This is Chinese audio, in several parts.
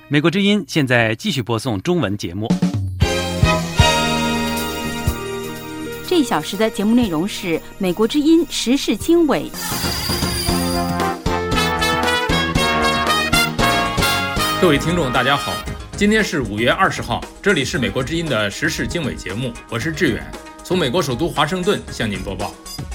美国之音现在继续播送中文节目。 这一小时的节目内容是美国之音时事经纬。 各位听众大家好，今天是5月20号，这里是美国之音的时事经纬节目，我是志远，从美国首都华盛顿向您播报。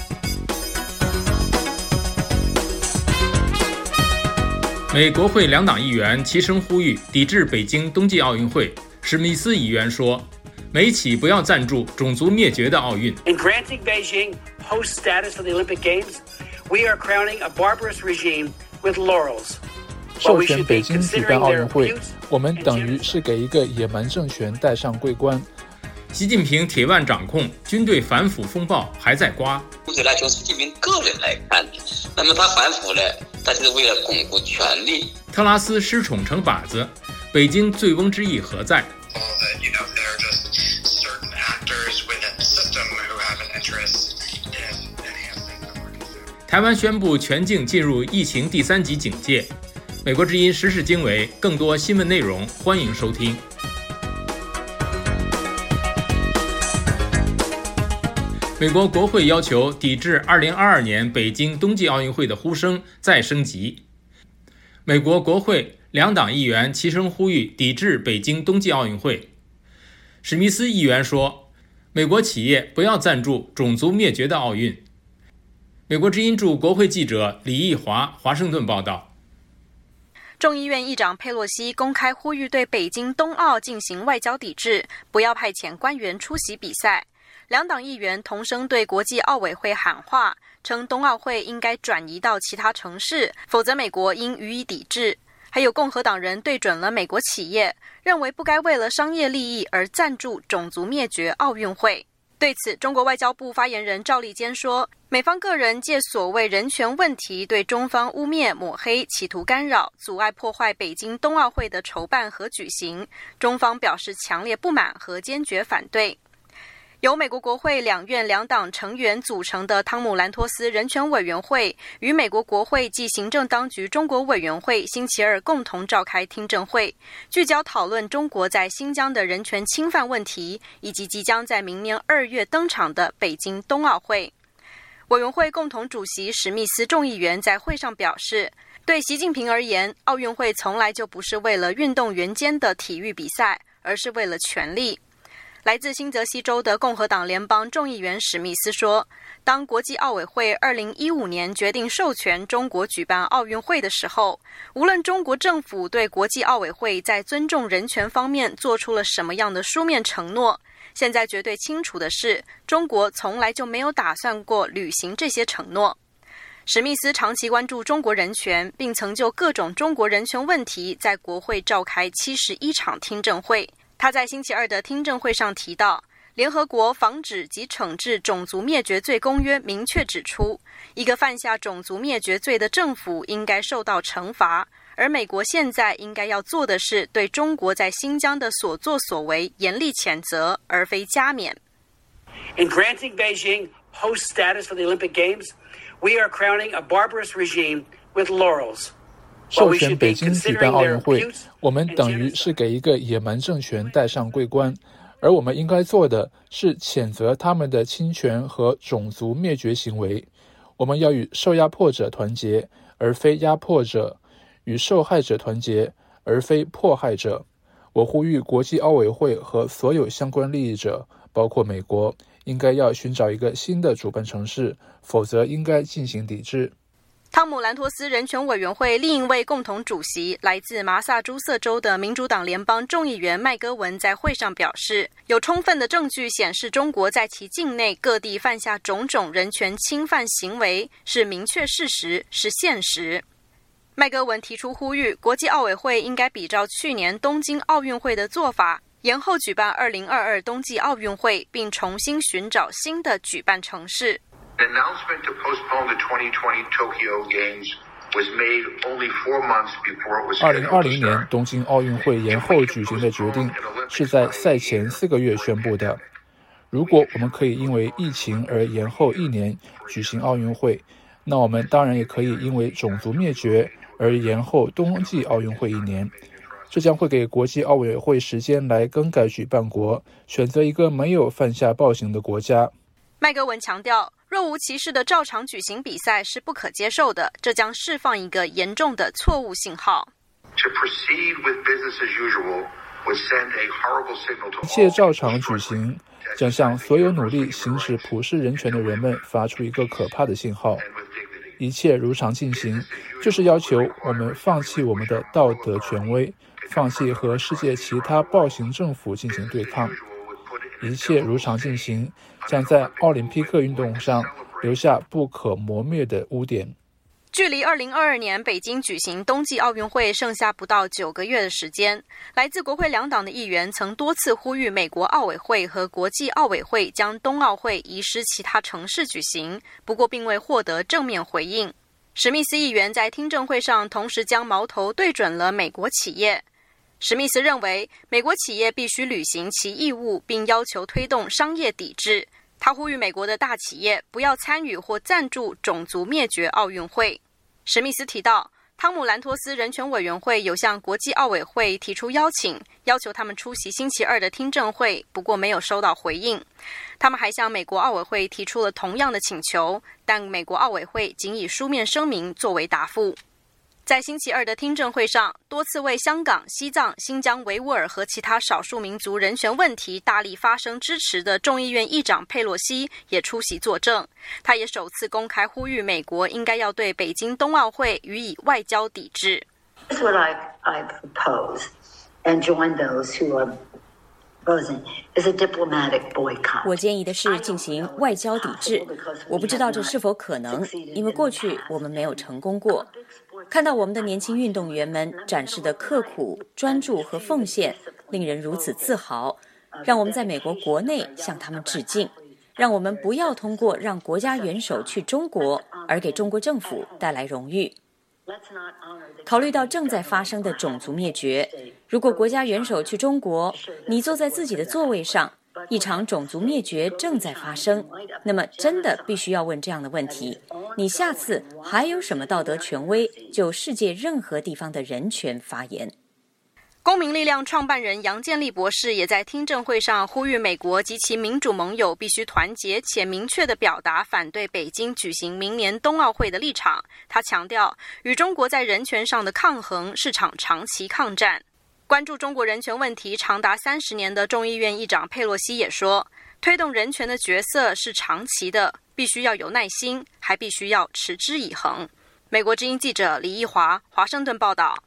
美国会两党议员齐声呼吁抵制北京冬季奥运会。史密斯议员说，美企不要赞助种族灭绝的奥运。 In granting Beijing host status for the Olympic Games, we are crowning a barbarous regime with laurels. 授权北京举办奥运会，我们等于是给一个野蛮政权戴上桂冠。 习近平铁腕掌控，军队反腐风暴还在刮。 总体来从习近平个人来看，那么他反腐呢，他是为了巩固权力。 特拉斯失宠成靶子，北京醉翁之意何在？台湾宣布全境进入疫情第3级警戒。美国之音时事经纬，更多新闻内容，欢迎收听。美国国会要求抵制2022年北京冬季奥运会的呼声再升级。美国国会两党议员齐声呼吁抵制北京冬季奥运会。史密斯议员说，美国企业不要赞助种族灭绝的奥运。美国之音驻国会记者李义华华盛顿报道。 众议院议长佩洛西公开呼吁对北京冬奥进行外交抵制，不要派遣官员出席比赛。两党议员同声对国际奥委会喊话，称冬奥会应该转移到其他城市，否则美国应予以抵制。还有共和党人对准了美国企业，认为不该为了商业利益而赞助种族灭绝奥运会。对此，中国外交部发言人赵立坚说，美方个人借所谓人权问题对中方污蔑抹黑，企图干扰阻碍破坏北京冬奥会的筹办和举行，中方表示强烈不满和坚决反对。由美国国会两院两党成员组成的汤姆兰托斯人权委员会与美国国会及行政当局中国委员会星期二共同召开听证会，聚焦讨论中国在新疆的人权侵犯问题，以及即将在明年2月登场的北京冬奥会。委员会共同主席史密斯众议员在会上表示，对习近平而言，奥运会从来就不是为了运动员间的体育比赛，而是为了权力。来自新泽西州的共和党联邦众议员史密斯说，当国际奥委会2015年决定授权中国举办奥运会的时候，无论中国政府对国际奥委会在尊重人权方面做出了什么样的书面承诺，现在绝对清楚的是，中国从来就没有打算过履行这些承诺。史密斯长期关注中国人权，并曾就各种中国人权问题在国会召开71场听证会。他在星期二的听证会上提到，联合国防止及惩治种族灭绝罪公约明确指出，一个犯下种族灭绝罪的政府应该受到惩罚，而美国现在应该要做的是对中国在新疆的所作所为严厉谴责，而非加冕。 In granting Beijing host status for the Olympic Games, we are crowning a barbarous regime with laurels. 授权北京举办奥运会，我们等于是给一个野蛮政权戴上桂冠，而我们应该做的是谴责他们的侵权和种族灭绝行为。我们要与受压迫者团结，而非压迫者；与受害者团结，而非迫害者。我呼吁国际奥委会和所有相关利益者，包括美国，应该要寻找一个新的主办城市，否则应该进行抵制。 汤姆兰托斯人权委员会另一位共同主席，来自麻萨诸塞州的民主党联邦众议员麦戈文在会上表示，有充分的证据显示中国在其境内各地犯下种种人权侵犯行为，是明确事实，是现实。麦戈文提出呼吁，国际奥委会应该比照去年东京奥运会的做法，延后举办2022冬季奥运会，并重新寻找新的举办城市。 The announcement to postpone the 2020 Tokyo Games was made only 4 months before it was scheduled to start. 2020年东京奥运会延后举行的决定是在赛前4个月宣布的。如果我们可以因为疫情而延后1年举行奥运会，那我们当然也可以因为种族灭绝而延后冬季奥运会1年。 这将会给国际奥委会时间来更改举办国，选择一个没有犯下暴行的国家。 麦格文强调，若无其事的照常举行比赛是不可接受的，这将释放一个严重的错误信号。 一切照常举行，将向所有努力行使普世人权的人们发出一个可怕的信号。一切如常进行，就是要求我们放弃我们的道德权威，放弃和世界其他暴行政府进行对抗。一切如常进行，将在奥林匹克运动上留下不可磨灭的污点。 距离2022年北京举行冬季奥运会剩下不到9个月的时间，来自国会两党的议员曾多次呼吁美国奥委会和国际奥委会将冬奥会移师其他城市举行，不过并未获得正面回应。史密斯议员在听证会上同时将矛头对准了美国企业。史密斯认为，美国企业必须履行其义务，并要求推动商业抵制。他呼吁美国的大企业不要参与或赞助种族灭绝奥运会。史密斯提到，汤姆兰托斯人权委员会有向国际奥委会提出邀请，要求他们出席星期二的听证会，不过没有收到回应。他们还向美国奥委会提出了同样的请求，但美国奥委会仅以书面声明作为答复。在星期二的听证会上，多次为香港、西藏、新疆维吾尔和其他少数民族人权问题大力发声支持的众议院议长佩洛西也出席作证。他也首次公开呼吁美国应该要对北京冬奥会予以外交抵制。 This is what I propose and join those who are is a diplomatic boycott. 我建议的是进行外交抵制。我不知道这是否可能，因为过去我们没有成功过。看到我们的年轻运动员们展示的刻苦、专注和奉献，令人如此自豪。让我们在美国国内向他们致敬。让我们不要通过让国家元首去中国而给中国政府带来荣誉。考虑到正在发生的种族灭绝，如果国家元首去中国，你坐在自己的座位上，一场种族灭绝正在发生，那么真的必须要问这样的问题：你下次还有什么道德权威就世界任何地方的人权发言？ 公民力量创办人杨建立博士也在听证会上呼吁美国及其民主盟友必须团结且明确地表达反对北京举行明年冬奥会的立场。他强调，与中国在人权上的抗衡是场长期抗战。关注中国人权问题长达30年的众议院议长佩洛西也说，推动人权的角色是长期的，必须要有耐心，还必须要持之以恒。美国之音记者李义华，华盛顿报道。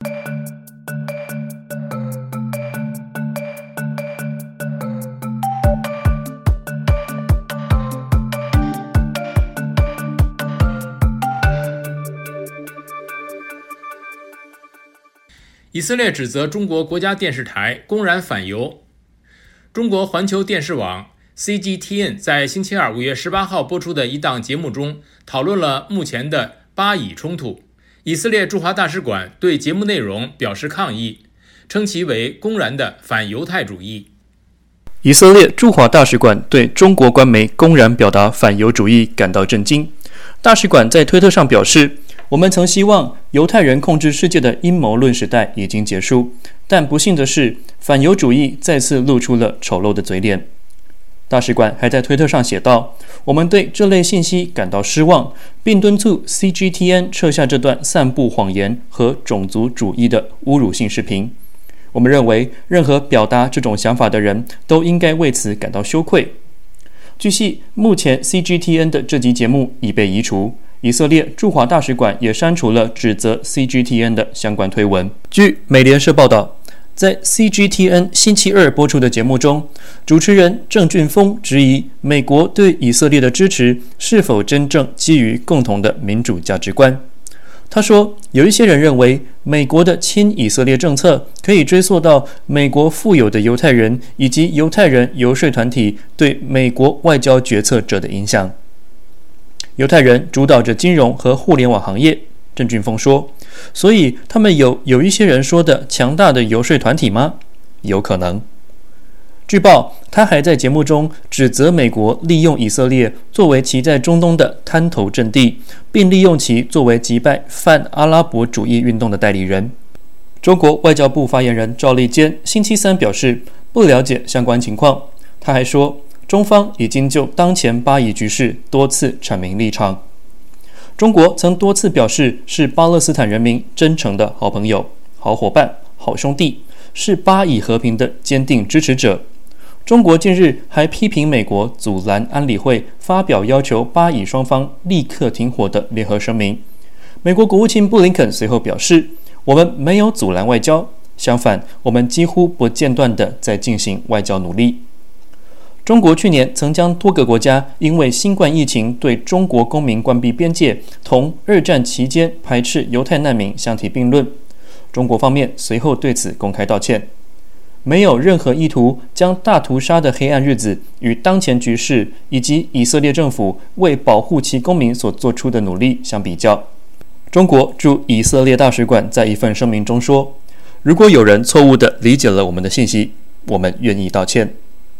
以色列指责中国国家电视台公然反犹。中国环球电视网 CGTN 在星期二5月18号播出的一档节目中讨论了目前的巴以冲突。以色列驻华大使馆对节目内容表示抗议，称其为公然的反犹太主义。 以色列驻华大使馆对中国官媒公然表达反犹主义感到震惊。大使馆在推特上表示，我们曾希望犹太人控制世界的阴谋论时代已经结束，但不幸的是，反犹主义再次露出了丑陋的嘴脸。大使馆还在推特上写道，我们对这类信息感到失望，并敦促 CGTN 撤下这段散布谎言和种族主义的侮辱性视频。我们认为任何表达这种想法的人都应该为此感到羞愧。据悉，目前 CGTN 的这集节目已被移除，以色列驻华大使馆也删除了指责 CGTN 的相关推文。据美联社报道，在 CGTN 星期二播出的节目中，主持人郑俊峰质疑美国对以色列的支持是否真正基于共同的民主价值观。他说，有一些人认为美国的亲以色列政策可以追溯到美国富有的犹太人以及犹太人游说团体对美国外交决策者的影响。犹太人主导着金融和互联网行业，郑俊峰说，所以他们有一些人说的强大的游说团体吗？有可能。据报，他还在节目中指责美国利用以色列作为其在中东的滩头阵地，并利用其作为击败泛阿拉伯主义运动的代理人。 中国外交部发言人赵立坚星期三表示不了解相关情况，他还说中方已经就当前巴以局势多次阐明立场。中国曾多次表示是巴勒斯坦人民真诚的好朋友、好伙伴、好兄弟，是巴以和平的坚定支持者。中国近日还批评美国阻拦安理会发表要求巴以双方立刻停火的联合声明。美国国务卿布林肯随后表示，我们没有阻拦外交，相反，我们几乎不间断地在进行外交努力。中国去年曾将多个国家因为新冠疫情对中国公民关闭边界，同二战期间排斥犹太难民相提并论。中国方面随后对此公开道歉，没有任何意图将大屠杀的黑暗日子与当前局势以及以色列政府为保护其公民所做出的努力相比较。中国驻以色列大使馆在一份声明中说，如果有人错误地理解了我们的信息，我们愿意道歉。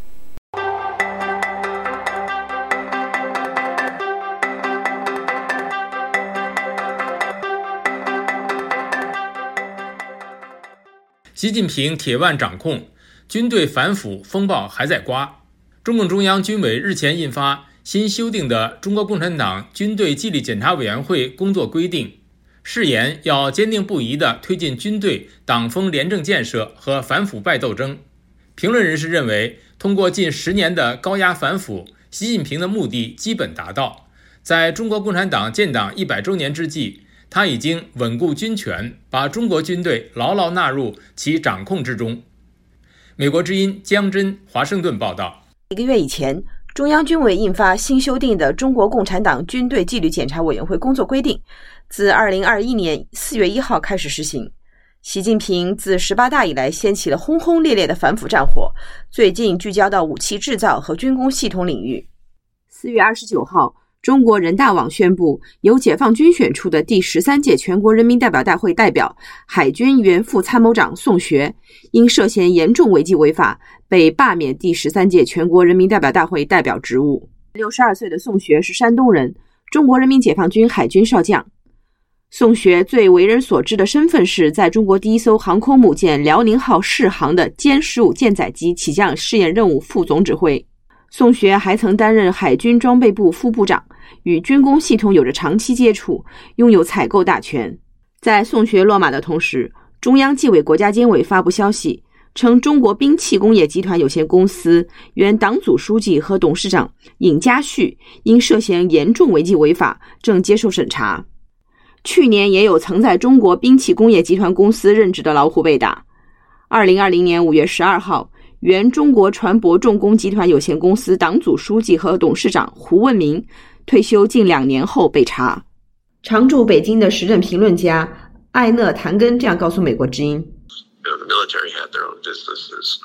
习近平铁腕掌控，军队反腐风暴还在刮。中共中央军委日前印发新修订的中国共产党军队纪律检查委员会工作规定，誓言要坚定不移地推进军队党风廉政建设和反腐败斗争。评论人士认为，通过近10年的高压反腐，习近平的目的基本达到。在中国共产党建党100周年之际，他已经稳固军权，把中国军队牢牢纳入其掌控之中。美国之音江真华盛顿报道。 1个月以前，中央军委印发新修订的中国共产党军队纪律检查委员会工作规定，自2021年4月1号开始实行。习近平自18大以来掀起了轰轰烈烈的反腐战火，最近聚焦到武器制造和军工系统领域。4月29号，中国人大网宣布，由解放军选出的第13届全国人民代表大会代表、海军原副参谋长宋学，因涉嫌严重违纪违法，被罢免第13届全国人民代表大会代表职务。62岁的宋学是山东人，中国人民解放军海军少将。宋学最为人所知的身份是在中国第一艘航空母舰辽宁号试航的歼15舰载机起降试验任务副总指挥。宋学还曾担任海军装备部副部长，与军工系统有着长期接触，拥有采购大权。在宋学落马的同时，中央纪委国家监委发布消息，称中国兵器工业集团有限公司原党组书记和董事长尹家旭因涉嫌严重违纪违法，正接受审查。去年也有曾在中国兵器工业集团公司任职的老虎被打。2020年5月12号，原中国船舶重工集团有限公司党组书记和董事长胡问明退休近2年后被查。常驻北京的时政评论家艾讷·谭根这样告诉美国之音。 The military had their own businesses.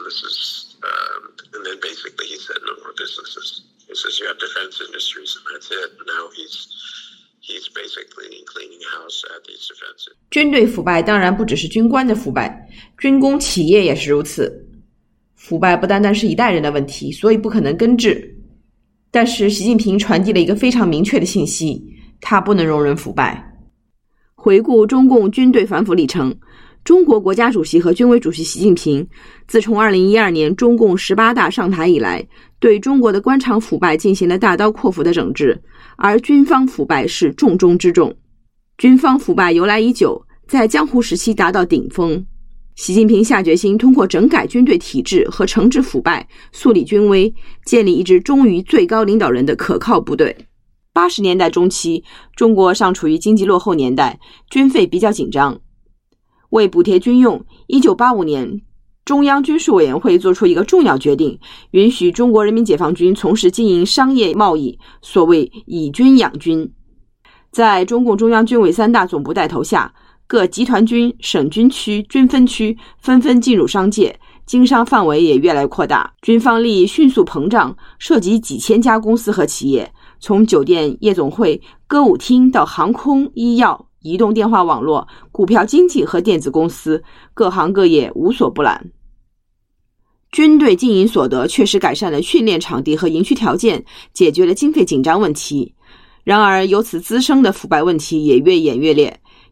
And then basically he said no more businesses. He says you have defense industries and that's it. Now he's basically cleaning house at these defense. 军队腐败当然不只是军官的腐败，军工企业也是如此。腐败不单单是一代人的问题，所以不可能根治。但是习近平传递了一个非常明确的信息，他不能容忍腐败。回顾中共军队反腐历程，中国国家主席和军委主席习近平自从2012年中共18大上台以来，对中国的官场腐败进行了大刀阔斧的整治，而军方腐败是重中之重。军方腐败由来已久，在江湖时期达到顶峰。习近平下决心通过整改军队体制和惩治腐败，树立军威，建立一支忠于最高领导人的可靠部队。80年代中期，中国尚处于经济落后年代，军费比较紧张。为补贴军用，1985年，中央军事委员会做出一个重要决定，允许中国人民解放军从事经营商业贸易，所谓以军养军。在中共中央军委3大总部带头下，各集团军、省军区、军分区纷纷进入商界，经商范围也越来越扩大，军方利益迅速膨胀，涉及几千家公司和企业，从酒店、夜总会、歌舞厅到航空、医药、移动电话网络、股票经纪和电子公司，各行各业无所不揽。军队经营所得确实改善了训练场地和营区条件，解决了经费紧张问题。然而由此滋生的腐败问题也越演越烈，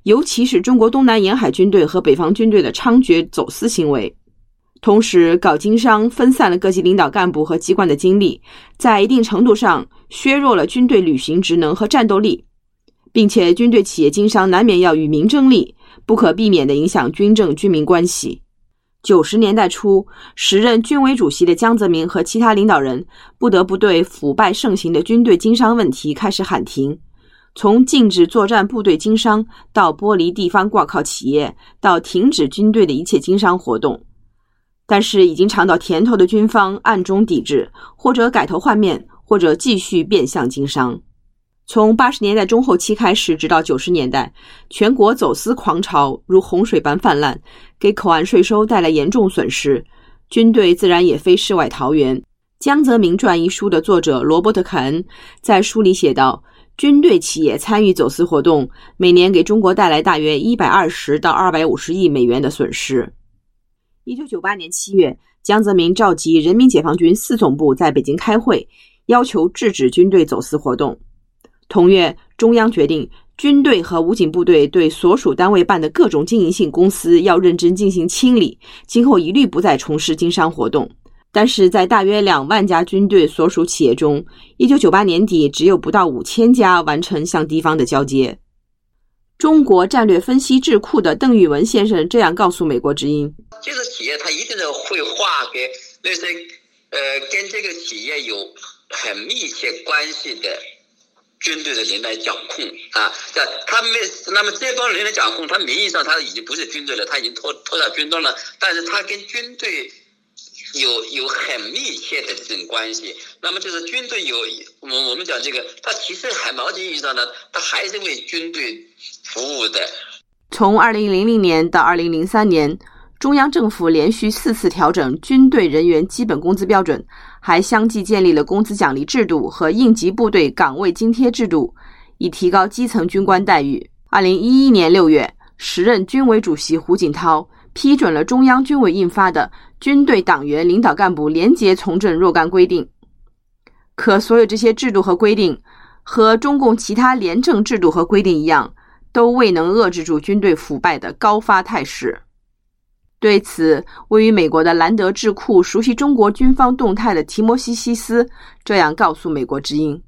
尤其是中国东南沿海军队和北方军队的猖獗走私行为。同时，搞经商分散了各级领导干部和机关的精力，在一定程度上削弱了军队履行职能和战斗力，并且军队企业经商难免要与民争利，不可避免地影响军政军民关系。90年代初，时任军委主席的江泽民和其他领导人不得不对腐败盛行的军队经商问题开始喊停，从禁止作战部队经商，到剥离地方挂靠企业，到停止军队的一切经商活动。但是已经尝到甜头的军方暗中抵制，或者改头换面，或者继续变相经商。从80年代中后期开始，直到90年代，全国走私狂潮如洪水般泛滥，给口岸税收带来严重损失，军队自然也非世外桃源。江泽民传一书的作者罗伯特·凯恩在书里写道，军队企业参与走私活动，每年给中国带来大约120到250亿美元的损失。1998年7月，江泽民召集人民解放军4总部在北京开会，要求制止军队走私活动。同月，中央决定军队和武警部队对所属单位办的各种经营性公司要认真进行清理，今后一律不再从事经商活动。但是在大约2万家军队所属企业中，1998年底只有不到5000家完成向地方的交接。中国战略分析智库的邓玉文先生这样告诉美国之音： 这个企业它一定是会划给那些跟这个企业有很密切关系的军队的人来掌控啊，他们那么这帮人来掌控，他名义上他已经不是军队了，他已经脱下军装了，但是他跟军队有很密切的这种关系。那么就是军队我们讲这个，他其实还某种意义上呢，他还是为军队服务的。 从2000年到2003年，中央政府连续4次调整军队人员基本工资标准，还相继建立了工资奖励制度和应急部队岗位津贴制度，以提高基层军官待遇。2011年6月，时任军委主席胡锦涛批准了中央军委印发的军队党员领导干部廉洁从政若干规定。可所有这些制度和规定和中共其他廉政制度和规定一样，都未能遏制住军队腐败的高发态势。对此，位于美国的兰德智库熟悉中国军方动态的提摩西·西斯这样告诉美国之音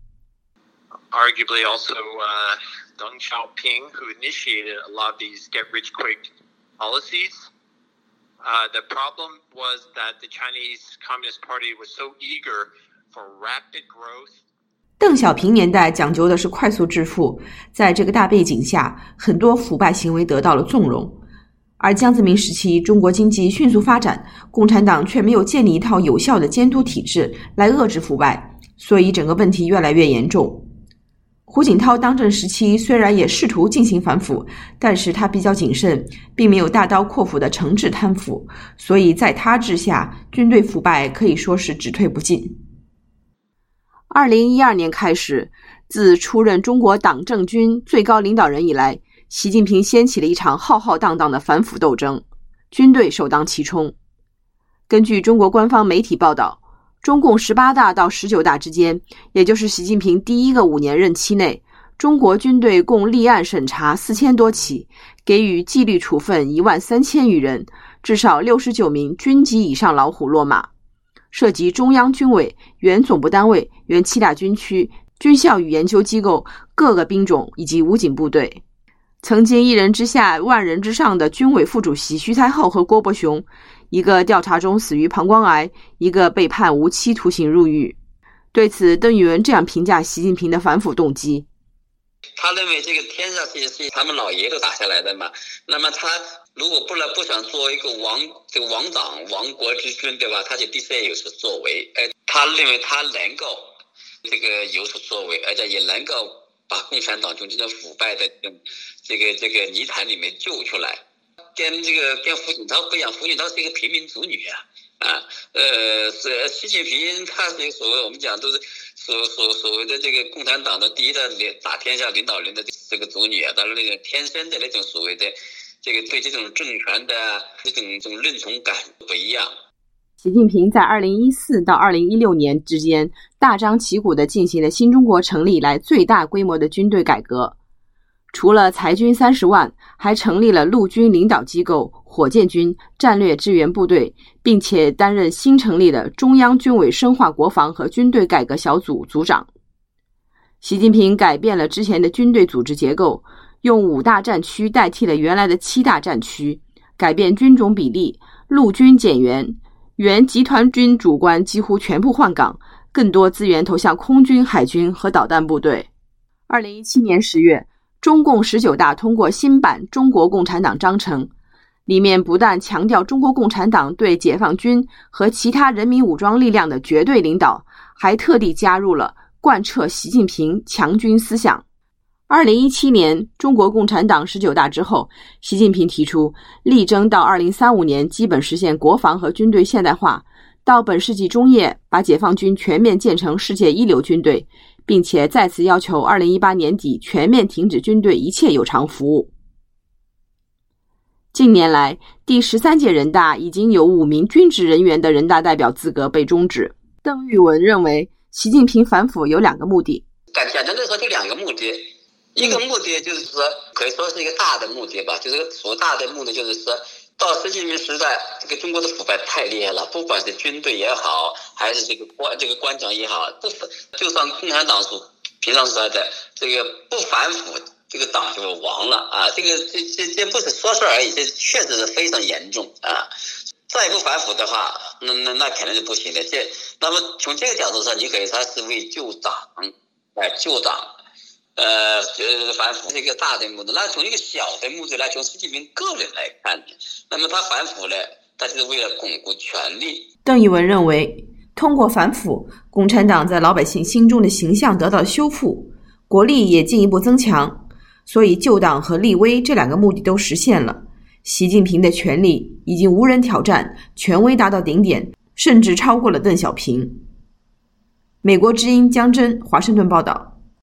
：Arguably also Deng Xiaoping, who initiated a lot of these get-rich-quick policies. The problem was that the Chinese Communist Party was so eager for rapid growth. 邓小平年代讲究的是快速致富，在这个大背景下，很多腐败行为得到了纵容。而江泽民时期，中国经济迅速发展，共产党却没有建立一套有效的监督体制来遏制腐败，所以整个问题越来越严重。胡锦涛当政时期虽然也试图进行反腐，但是他比较谨慎，并没有大刀阔斧的惩治贪腐，所以在他治下，军队腐败可以说是只退不进。2012年开始，自出任中国党政军最高领导人以来，习近平掀起了一场浩浩荡荡的反腐斗争，军队首当其冲。根据中国官方媒体报道，中共18大到19大之间，也就是习近平第一个5年任期内，中国军队共立案审查4000多起，给予纪律处分13000余人，至少69名军级以上老虎落马，涉及中央军委、原总部单位、原7大军区、军校与研究机构、各个兵种以及武警部队。曾经一人之下万人之上的军委副主席徐才厚和郭伯雄，一个调查中死于膀胱癌，一个被判无期徒刑入狱。对此，邓玉文这样评价习近平的反腐动机： 他认为这个天下这些是他们老爷都打下来的嘛，那么他如果不想做一个王长亡国之君，对吧？他就必须有所作为。他认为他能够这个有所作为，而且也能够把共产党从这种腐败的这个泥潭里面救出来。跟胡锦涛不一样，胡锦涛是一个平民族女习近平他是所谓我们讲都是所谓的这个共产党的第一的打天下领导人的这个族女当然那个天生的那种所谓的这个对这种政权的这种认同感不一样。 习近平在2014到2016年之间大张旗鼓地进行了新中国成立以来最大规模的军队改革。 除了裁军30万，还成立了陆军领导机构火箭军战略支援部队，并且担任新成立的中央军委深化国防和军队改革小组组长。习近平改变了之前的军队组织结构，用5大战区代替了原来的7大战区，改变军种比例，陆军减员，原集团军主官几乎全部换岗，更多资源投向空军、海军和导弹部队。2017年10月，中共19大通过新版《中国共产党章程》，里面不但强调中国共产党对解放军和其他人民武装力量的绝对领导，还特地加入了贯彻习近平强军思想。2017年中国共产党19大之后，习近平提出力争到2035年基本实现国防和军队现代化，到本世纪中叶把解放军全面建成世界一流军队，并且再次要求2018年底全面停止军队一切有偿服务。近年来，第13届人大已经有5名军职人员的人大代表资格被终止。邓玉文认为，习近平反腐有2个目的。 简单的说，就2个目的。一个目的就是说，可以说是一个大的目的吧，就是所大的目的就是说，到习近平时代，这个中国的腐败太厉害了，不管是军队也好，还是这个官长也好，就算共产党所平常说的这个不反腐，这个党就亡了啊！这不是说事而已，这确实是非常严重啊！再不反腐的话，那肯定是不行的。那么从这个角度上，你可以说是为救党，救党。反腐是一个大的目的，那从一个小的目的来，从习近平个人来看，那么他反腐呢，他就是为了巩固权力。 邓玉文认为，通过反腐，共产党在老百姓心中的形象得到修复，国力也进一步增强，所以救党和立威这2个目的都实现了。习近平的权力已经无人挑战，权威达到顶点，甚至超过了邓小平。美国之音江真，华盛顿报道。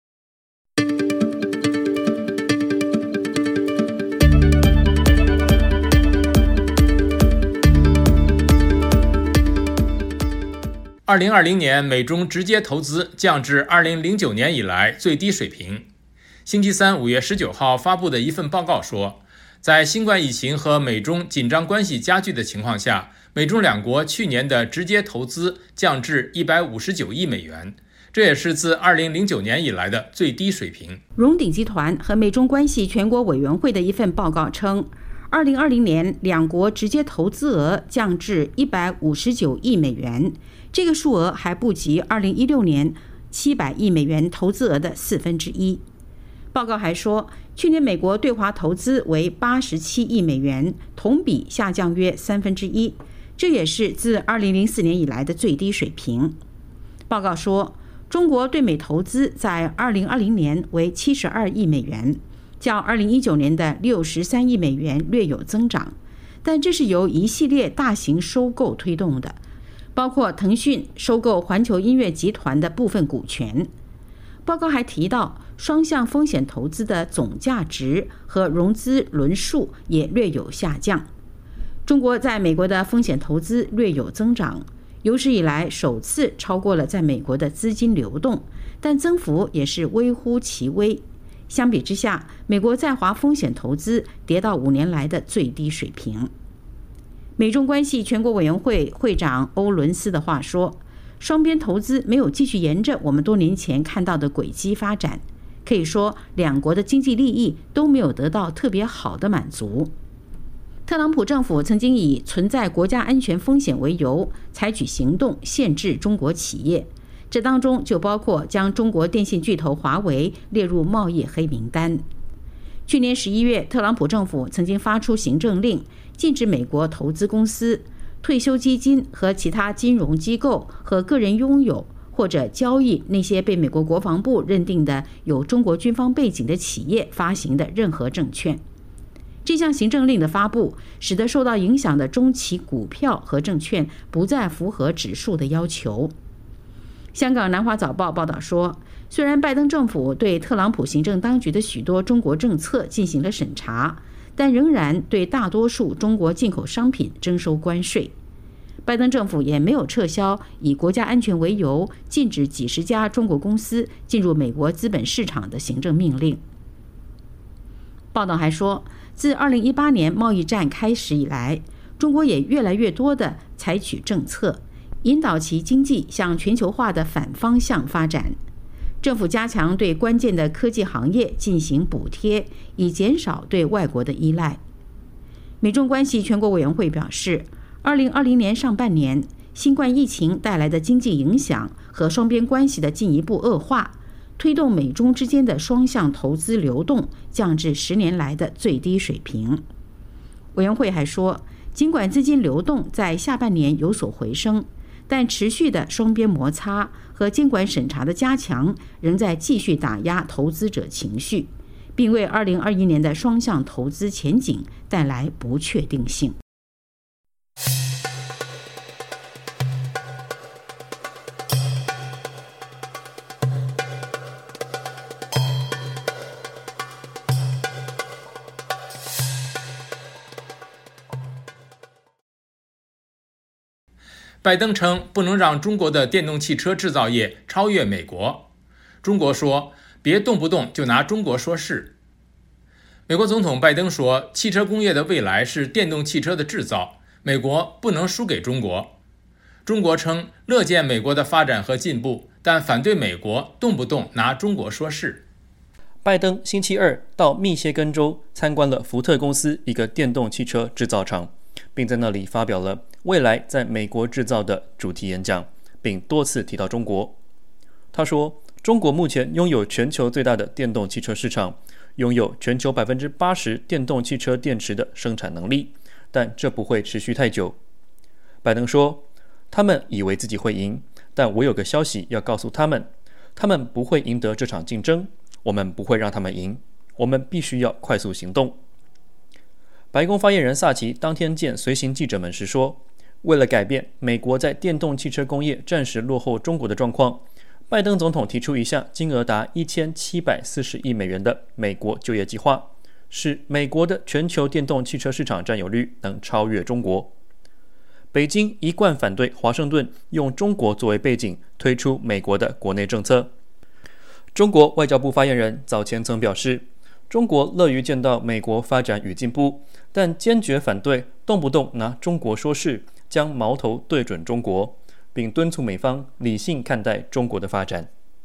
2020年美中直接投资降至2009年以来最低水平。星期三5月19号发布的一份报告说，在新冠疫情和美中紧张关系加剧的情况下，美中2国去年的直接投资降至159亿美元，这也是自2009年以来的最低水平。 荣鼎集团和美中关系全国委员会的一份报告称，2020年2国直接投资额降至159亿美元，这个数额还不及2016年700亿美元投资额的1/4。报告还说，去年美国对华投资为87亿美元，同比下降约1/3，这也是自2004年以来的最低水平。报告说，中国对美投资在2020年为72亿美元，较2019年的63亿美元略有增长，但这是由一系列大型收购推动的，包括腾讯收购环球音乐集团的部分股权。报告还提到，双向风险投资的总价值和融资轮数也略有下降。中国在美国的风险投资略有增长，有史以来首次超过了在美国的资金流动，但增幅也是微乎其微。相比之下，美国在华风险投资跌到5年来的最低水平。美中关系全国委员会会长欧伦斯的话说，双边投资没有继续沿着我们多年前看到的轨迹发展，可以说2国的经济利益都没有得到特别好的满足。特朗普政府曾经以存在国家安全风险为由，采取行动限制中国企业，这当中就包括将中国电信巨头华为列入贸易黑名单。去年11月，特朗普政府曾经发出行政令，禁止美国投资公司、退休基金和其他金融机构和个人拥有或者交易那些被美国国防部认定的有中国军方背景的企业发行的任何证券。这项行政令的发布，使得受到影响的中企股票和证券不再符合指数的要求。香港南华早报报道说，虽然拜登政府对特朗普行政当局的许多中国政策进行了审查，但仍然对大多数中国进口商品征收关税。拜登政府也没有撤销以国家安全为由禁止几十家中国公司进入美国资本市场的行政命令。 报道还说，自2018年贸易战开始以来，中国也越来越多地采取政策，引导其经济向全球化的反方向发展。政府加强对关键的科技行业进行补贴，以减少对外国的依赖。美中关系全国委员会表示，2020年上半年，新冠疫情带来的经济影响和双边关系的进一步恶化，推动美中之间的双向投资流动降至10年来的最低水平。委员会还说，尽管资金流动在下半年有所回升，但持续的双边摩擦和监管审查的加强仍在继续打压投资者情绪，并为2021年的双向投资前景带来不确定性。 拜登称不能让中国的电动汽车制造业超越美国。中国说别动不动就拿中国说事。美国总统拜登说，汽车工业的未来是电动汽车的制造，美国不能输给中国。中国称乐见美国的发展和进步，但反对美国动不动拿中国说事。 拜登星期二到密歇根州参观了福特公司一个电动汽车制造厂，并在那里发表了未来在美国制造的主题演讲，并多次提到中国。他说，中国目前拥有全球最大的电动汽车市场，拥有全球 80% 电动汽车电池的生产能力，但这不会持续太久。拜登说，他们以为自己会赢，但我有个消息要告诉他们，他们不会赢得这场竞争，我们不会让他们赢，我们必须要快速行动。白宫发言人萨奇当天见随行记者们时说，为了改变美国在电动汽车工业暂时落后中国的状况，拜登总统提出一项金额达1740亿美元的美国就业计划，使美国的全球电动汽车市场占有率能超越中国。北京一贯反对华盛顿用中国作为背景推出美国的国内政策。中国外交部发言人早前曾表示，中国乐于见到美国发展与进步，但坚决反对动不动拿中国说事，将矛头对准中国，并敦促美方理性看待中国的发展。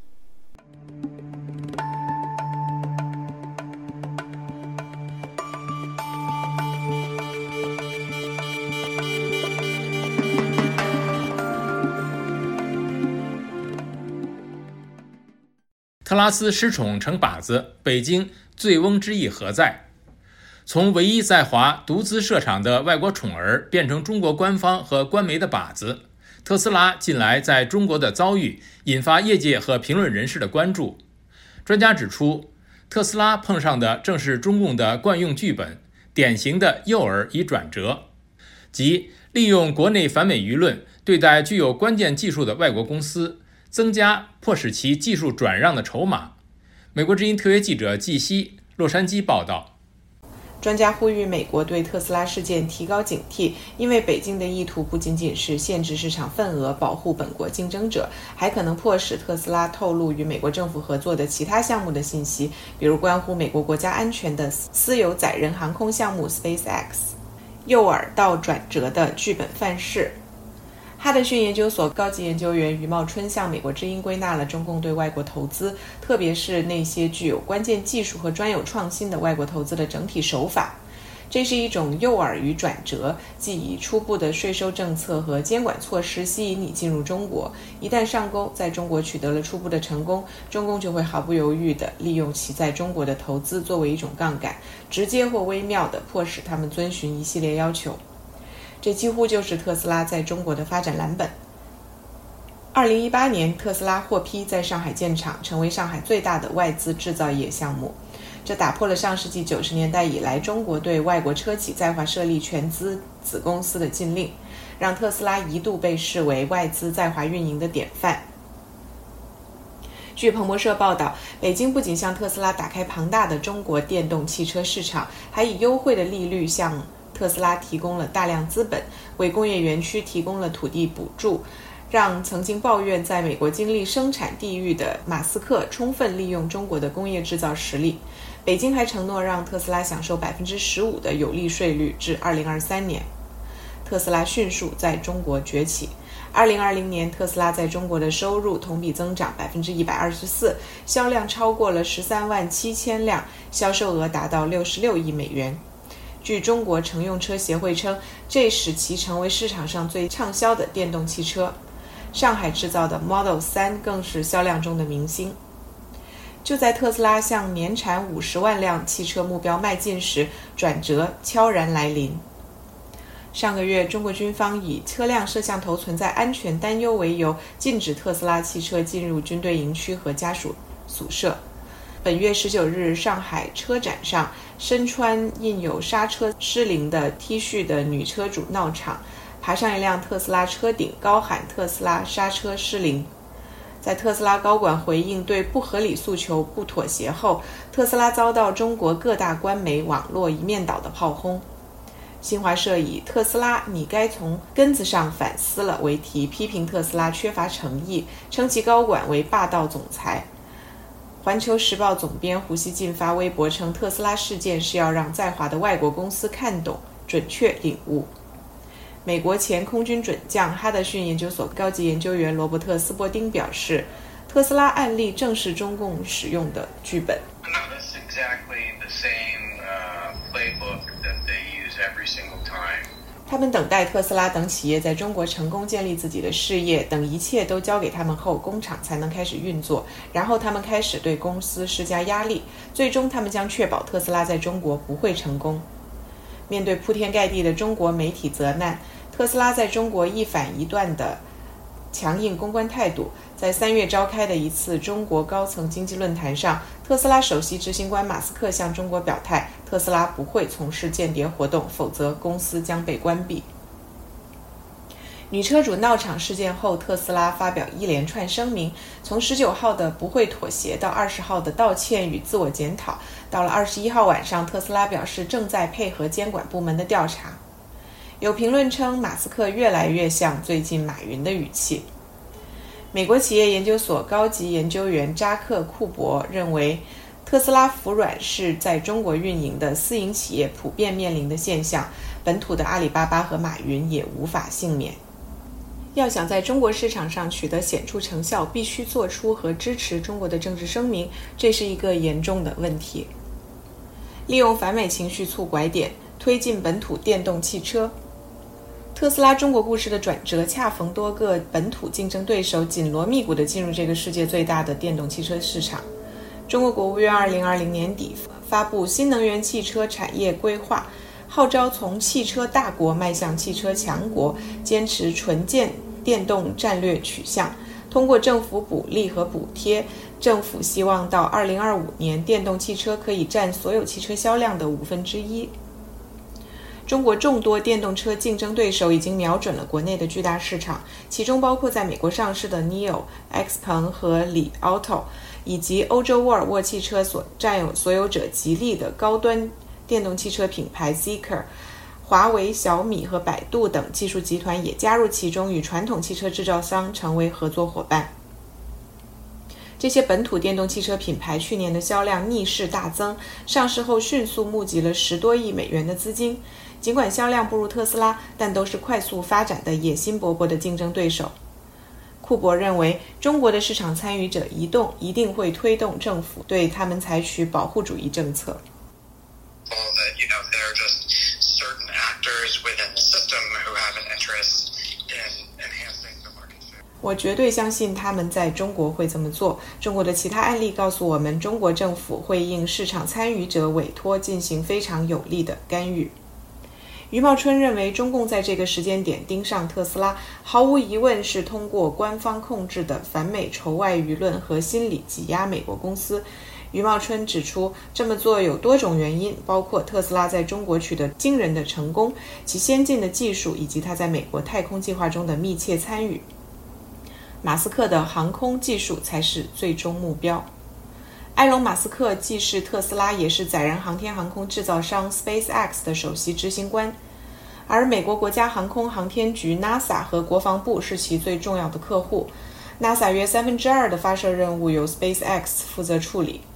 特拉斯失宠成靶子，北京醉翁之意何在？从唯一在华独资设厂的外国宠儿变成中国官方和官媒的靶子，特斯拉近来在中国的遭遇引发业界和评论人士的关注。专家指出，特斯拉碰上的正是中共的惯用剧本，典型的诱饵与转折，即利用国内反美舆论对待具有关键技术的外国公司，增加迫使其技术转让的筹码。美国之音特约记者季希，洛杉矶报道。 专家呼吁美国对特斯拉事件提高警惕，因为北京的意图不仅仅是限制市场份额、保护本国竞争者，还可能迫使特斯拉透露与美国政府合作的其他项目的信息，比如关乎美国国家安全的私有载人航空项目 SpaceX。 诱饵到转折的剧本范式。哈德逊研究所高级研究员余茂春向美国之音归纳了中共对外国投资，特别是那些具有关键技术和专有创新的外国投资的整体手法。这是一种诱饵与转折，即以初步的税收政策和监管措施吸引你进入中国，一旦上钩，在中国取得了初步的成功，中共就会毫不犹豫地利用其在中国的投资作为一种杠杆，直接或微妙地迫使他们遵循一系列要求。这几乎就是特斯拉在中国的发展蓝本。2018年，特斯拉获批在上海建厂，成为上海最大的外资制造业项目。这打破了上世纪90年代以来中国对外国车企在华设立全资子公司的禁令，让特斯拉一度被视为外资在华运营的典范。据彭博社报道，北京不仅向特斯拉打开庞大的中国电动汽车市场，还以优惠的利率向特斯拉提供了大量资本，为工业园区提供了土地补助，让曾经抱怨在美国经历生产地狱的马斯克充分利用中国的工业制造实力。 北京还承诺让特斯拉享受 15% 的有利税率至2023年。特斯拉迅速在中国崛起。2020年，特斯拉在中国的收入同比增长 124%， 销量超过了13万7千辆，销售额达到66亿美元。据中国乘用车协会称，这使其成为市场上最畅销的电动汽车。上海制造的 Model 3更是销量中的明星。就在特斯拉向年产50万辆汽车目标迈进时，转折悄然来临。上个月，中国军方以车辆摄像头存在安全担忧为由，禁止特斯拉汽车进入军队营区和家属宿舍。本月19日，上海车展上，身穿印有刹车失灵的 T 恤的女车主闹场，爬上一辆特斯拉车顶，高喊特斯拉刹车失灵。在特斯拉高管回应对不合理诉求不妥协后，特斯拉遭到中国各大官媒网络一面倒的炮轰。新华社以特斯拉你该从根子上反思了为题，批评特斯拉缺乏诚意，称其高管为霸道总裁。环球时报总编胡锡进发微博称，特斯拉事件是要让在华的外国公司看懂，准确领悟。美国前空军准将、哈德逊研究所高级研究员罗伯特·斯波丁表示，特斯拉案例正是中共使用的剧本。他们等待特斯拉等企业在中国成功建立自己的事业，等一切都交给他们后，工厂才能开始运作，然后他们开始对公司施加压力，最终他们将确保特斯拉在中国不会成功。面对铺天盖地的中国媒体责难，特斯拉在中国一反一断的强硬公关态度。在3月召开的一次中国高层经济论坛上，特斯拉首席执行官马斯克向中国表态，特斯拉不会从事间谍活动，否则公司将被关闭。女车主闹场事件后，特斯拉发表一连串声明，从19号的不会妥协到20号的道歉与自我检讨，到了21号晚上，特斯拉表示正在配合监管部门的调查。有评论称，马斯克越来越像最近马云的语气。美国企业研究所高级研究员扎克·库珀认为，特斯拉服软是在中国运营的私营企业普遍面临的现象，本土的阿里巴巴和马云也无法幸免。要想在中国市场上取得显著成效，必须做出和支持中国的政治声明，这是一个严重的问题。利用反美情绪促拐点，推进本土电动汽车。特斯拉中国故事的转折，恰逢多个本土竞争对手紧锣密鼓地进入这个世界最大的电动汽车市场。中国国务院2020年底发布新能源汽车产业规划，号召从汽车大国迈向汽车强国，坚持纯电动战略取向。通过政府补励和补贴，政府希望到2025年，电动汽车可以占所有汽车销量的1/5。中国众多电动车竞争对手已经瞄准了国内的巨大市场，其中包括在美国上市的 NIO、XPeng 和li Auto， 以及欧洲沃尔沃汽车所占有所有者吉利的高端电动汽车品牌 Zeekr。华为、小米和百度等技术集团也加入其中，与传统汽车制造商成为合作伙伴。这些本土电动汽车品牌去年的销量逆势大增，上市后迅速募集了10多亿美元的资金。尽管销量不如特斯拉，但都是快速发展的野心勃勃的竞争对手。库珀认为，中国的市场参与者一定会推动政府对他们采取保护主义政策。我绝对相信他们在中国会这么做。中国的其他案例告诉我们，中国政府会应市场参与者委托进行非常有力的干预。余茂春认为，中共在这个时间点盯上特斯拉，毫无疑问是通过官方控制的反美仇外舆论和心理挤压美国公司。余茂春指出，这么做有多种原因，包括特斯拉在中国取得惊人的成功，其先进的技术以及他在美国太空计划中的密切参与。马斯克的航空技术才是最终目标。埃隆·马斯克既是特斯拉，也是载人航天航空制造商 SpaceX 的首席执行官，而美国国家航空航天局 NASA 和国防部是其最重要的客户。NASA 约2/3的发射任务由 SpaceX 负责处理。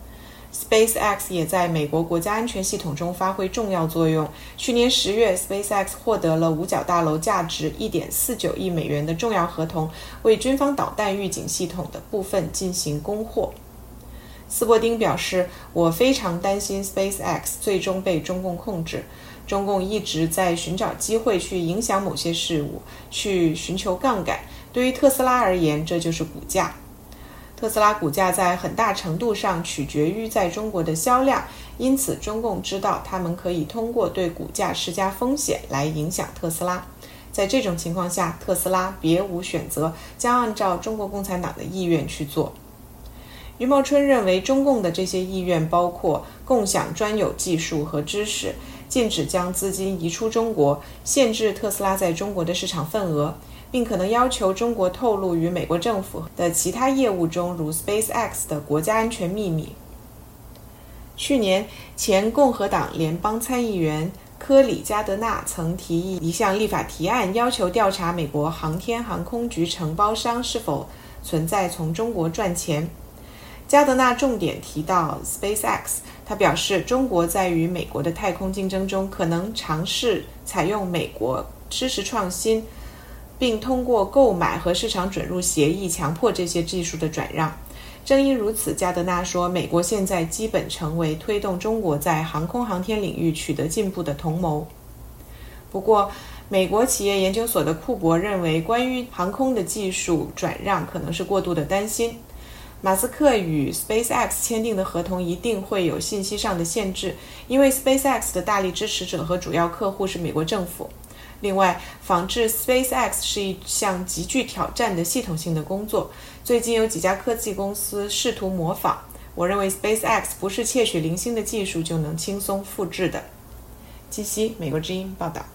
SpaceX 也在美国国家安全系统中发挥重要作用。去年10月 ，SpaceX 获得了五角大楼价值1.49亿美元的重要合同，为军方导弹预警系统的部分进行供货。斯伯丁表示，我非常担心 SpaceX 最终被中共控制。中共一直在寻找机会去影响某些事物，去寻求杠杆。对于特斯拉而言，这就是股价。特斯拉股价在很大程度上取决于在中国的销量，因此中共知道他们可以通过对股价施加风险来影响特斯拉。在这种情况下，特斯拉别无选择，将按照中国共产党的意愿去做。余茂春认为，中共的这些意愿包括共享专有技术和知识，禁止将资金移出中国，限制特斯拉在中国的市场份额，并可能要求中国透露与美国政府的其他业务中如 SpaceX 的国家安全秘密。去年，前共和党联邦参议员科里加德纳曾提议一项立法提案，要求调查美国航天航空局承包商是否存在从中国赚钱。加德纳重点提到 SpaceX， 他表示，中国在与美国的太空竞争中可能尝试采用美国知识创新，并通过购买和市场准入协议强迫这些技术的转让。正因如此，加德纳说，美国现在基本成为推动中国在航空航天领域取得进步的同谋。不过，美国企业研究所的库珀认为，关于航空的技术转让可能是过度的担心。马斯克与 SpaceX 签订的合同一定会有信息上的限制，因为 SpaceX 的大力支持者和主要客户是美国政府。另外，仿制 SpaceX 是一项极具挑战的系统性的工作，最近有几家科技公司试图模仿。我认为 SpaceX 不是窃取零星的技术就能轻松复制的。基西，美国之音报道。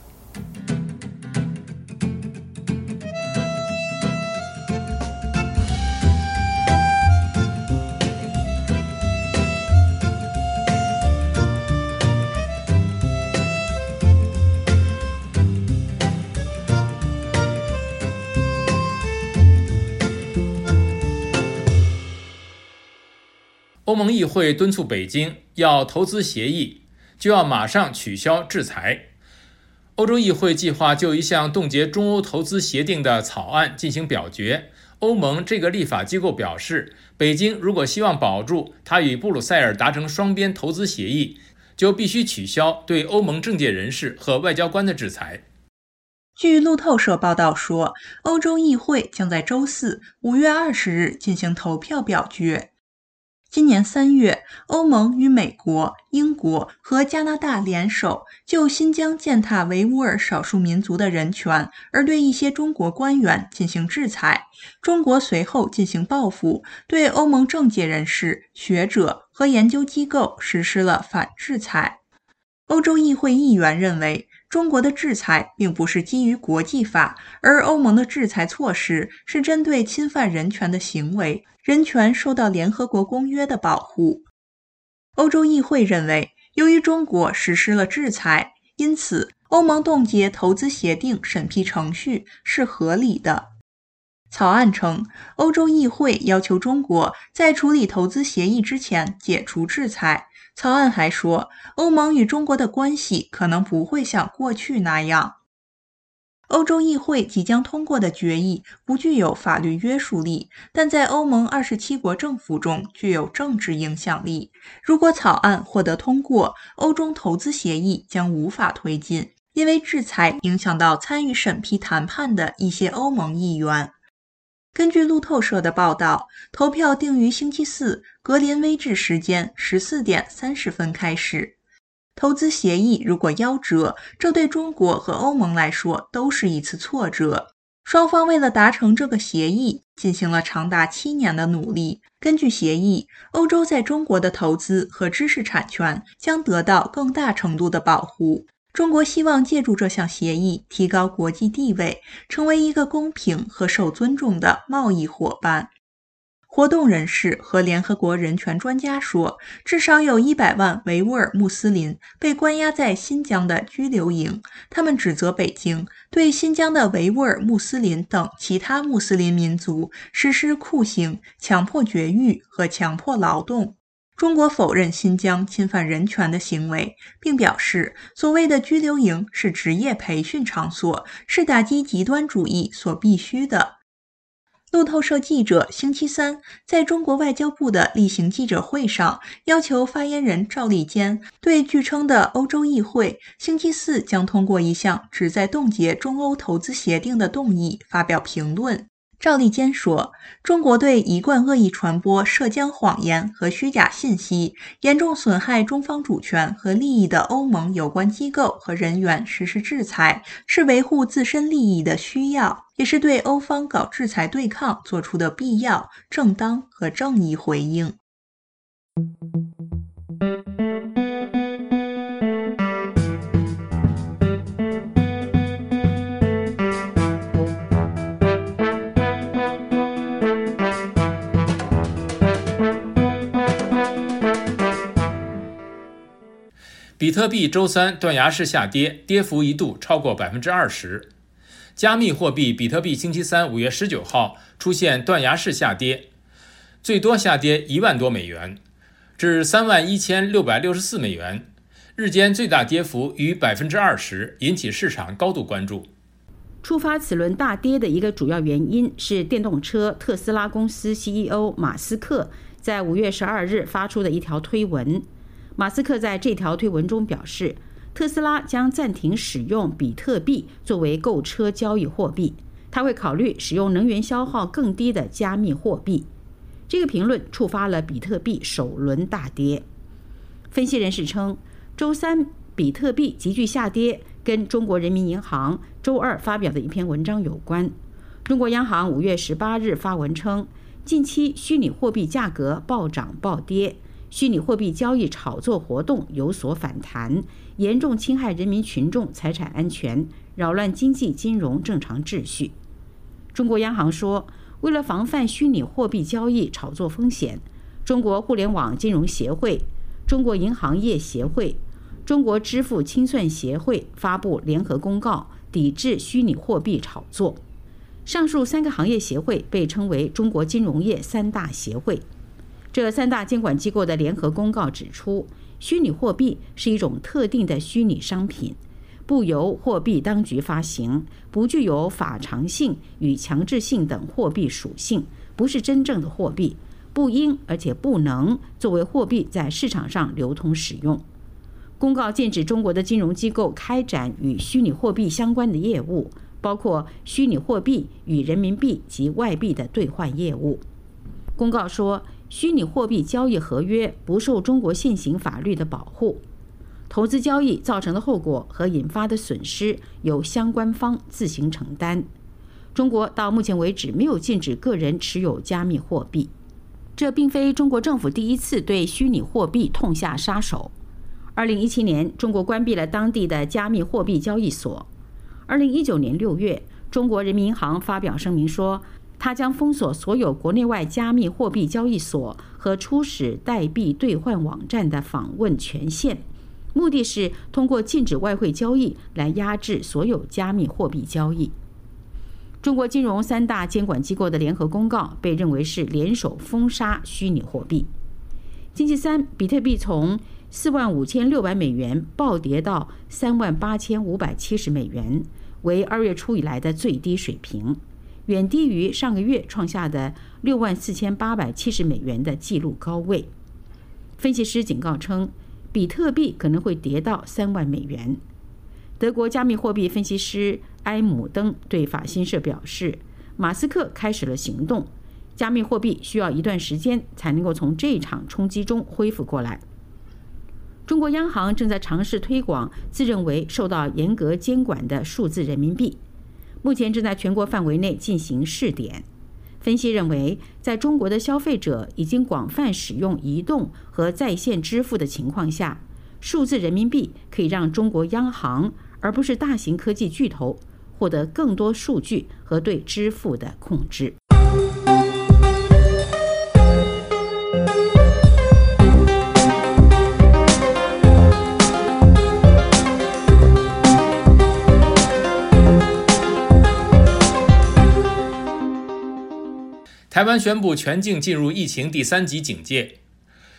欧盟议会敦促北京要投资协议，就要马上取消制裁。欧洲议会计划就一项冻结中欧投资协定的草案进行表决。欧盟这个立法机构表示，北京如果希望保住它与布鲁塞尔达成双边投资协议，就必须取消对欧盟政界人士和外交官的制裁。 据路透社报道说，欧洲议会将在周四5月20日进行投票表决。今年3月，欧盟与美国、英国和加拿大联手就新疆践踏维吾尔少数民族的人权而对一些中国官员进行制裁。中国随后进行报复，对欧盟政界人士、学者和研究机构实施了反制裁。欧洲议会议员认为，中国的制裁并不是基于国际法，而欧盟的制裁措施是针对侵犯人权的行为，人权受到联合国公约的保护。欧洲议会认为，由于中国实施了制裁，因此欧盟冻结投资协定审批程序是合理的。草案称，欧洲议会要求中国在处理投资协议之前解除制裁。草案还说，欧盟与中国的关系可能不会像过去那样。欧洲议会即将通过的决议不具有法律约束力，但在欧盟27国政府中具有政治影响力。如果草案获得通过，欧中投资协议将无法推进，因为制裁影响到参与审批谈判的一些欧盟议员。根据路透社的报道，投票定于星期四格林威治时间14点30分开始。投资协议如果夭折，这对中国和欧盟来说都是一次挫折。双方为了达成这个协议，进行了长达7年的努力。根据协议，欧洲在中国的投资和知识产权将得到更大程度的保护。中国希望借助这项协议提高国际地位，成为一个公平和受尊重的贸易伙伴。活动人士和联合国人权专家说，至少有100万维吾尔穆斯林被关押在新疆的拘留营，他们指责北京对新疆的维吾尔穆斯林等其他穆斯林民族实施酷刑、强迫绝育和强迫劳动。 中国否认新疆侵犯人权的行为，并表示所谓的拘留营是职业培训场所，是打击极端主义所必须的。路透社记者星期三在中国外交部的例行记者会上，要求发言人赵立坚对据称的欧洲议会星期四将通过一项旨在冻结中欧投资协定的动议发表评论。赵立坚说，中国对一贯恶意传播涉疆谎言和虚假信息，严重损害中方主权和利益的欧盟有关机构和人员实施制裁，是维护自身利益的需要，也是对欧方搞制裁对抗做出的必要、正当和正义回应。 比特币周三断崖式下跌，跌幅一度超过 20%。加密货币比特币星期三5月19号出现断崖式下跌，最多下跌1万多美元，至31664美元，日间最大跌幅逾 20%， 引起市场高度关注。 触发此轮大跌的一个主要原因是电动车特斯拉公司 CEO 马斯克在5月12日发出的一条推文。马斯克在这条推文中表示，特斯拉将暂停使用比特币作为购车交易货币，他会考虑使用能源消耗更低的加密货币。这个评论触发了比特币首轮大跌。分析人士称，周三比特币急剧下跌跟中国人民银行周二发表的一篇文章有关。中国央行5月18日发文称，近期虚拟货币价格暴涨暴跌，虚拟货币交易炒作活动有所反弹，严重侵害人民群众财产安全，扰乱经济金融正常秩序。中国央行说，为了防范虚拟货币交易炒作风险，中国互联网金融协会、中国银行业协会、中国支付清算协会发布联合公告，抵制虚拟货币炒作。上述3个行业协会被称为中国金融业3大协会。这3大监管机构的联合公告指出，虚拟货币是一种特定的虚拟商品，不由货币当局发行，不具有法偿性与强制性等货币属性，不是真正的货币，不应而且不能作为货币在市场上流通使用。公告禁止中国的金融机构开展与虚拟货币相关的业务，包括虚拟货币与人民币及外币的兑换业务。公告说，虚拟货币交易合约不受中国现行法律的保护，投资交易造成的后果和引发的损失由相关方自行承担。中国到目前为止没有禁止个人持有加密货币。这并非中国政府第一次对虚拟货币痛下杀手。2017年，中国关闭了当地的加密货币交易所。2019年6月，中国人民银行发表声明说，它将封锁所有国内外加密货币交易所和初始代币兑换网站的访问权限，目的是通过禁止外汇交易来压制所有加密货币交易。中国金融3大监管机构的联合公告被认为是联手封杀虚拟货币。星期三，比特币从45600美元暴跌到38570美元，为2月初以来的最低水平，远低于上个月创下的64870美元的纪录高位。分析师警告称，比特币可能会跌到3万美元。德国加密货币分析师埃姆登对法新社表示，马斯克开始了行动，加密货币需要一段时间才能够从这场冲击中恢复过来。中国央行正在尝试推广自认为受到严格监管的数字人民币，目前正在全国范围内进行试点。分析认为，在中国的消费者已经广泛使用移动和在线支付的情况下，数字人民币可以让中国央行而不是大型科技巨头获得更多数据和对支付的控制。 台湾宣布全境进入疫情第3级警戒。